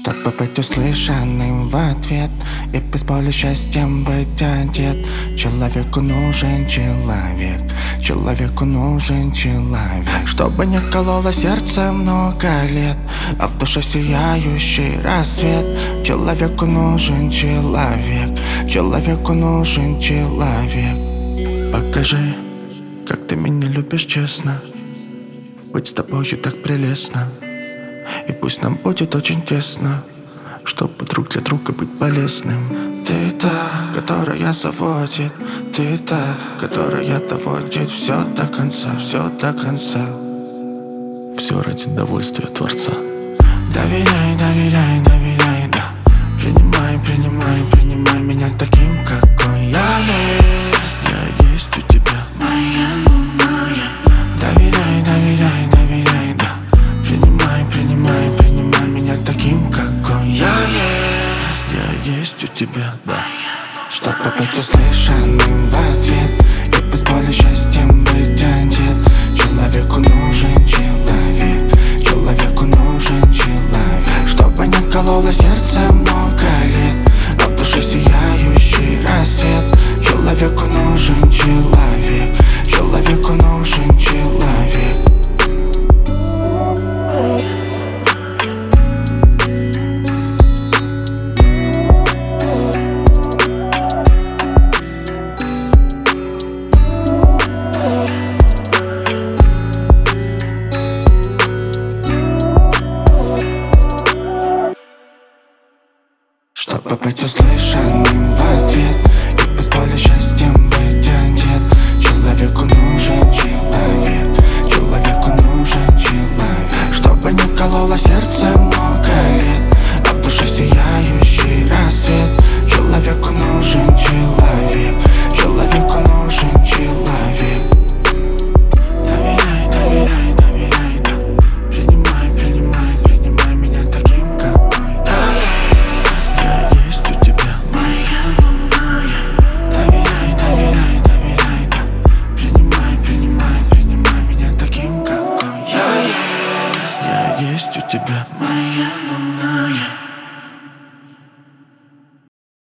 Чтобы быть услышанным в ответ и без боли счастьем быть одет. Человеку нужен человек, человеку нужен человек. Чтобы не кололо сердце много лет, а в душе сияющий рассвет. Человеку нужен человек, человеку нужен человек. Покажи, как ты меня любишь честно. Быть с тобою так прелестно. И пусть нам будет очень тесно, чтобы друг для друга быть полезным. Ты та, которая заводит, ты та, которая доводит все до конца, все до конца. Все ради довольствия Творца. Доверяй, доверяй, доверяй, да. Принимай, принимай, принимай меня таким, какой я есть. Я есть у тебя, моя лунная. Доверяй, доверяй, доверяй, да. Принимай, принимай, принимай меня таким, какой я есть. я есть у тебя, да. Чтобы быть услышанным в ответ и без боли счастьем быть одет. Человеку нужен человек, человеку нужен человек. Чтобы не кололо сердце много лет, а в душе сияющий рассвет.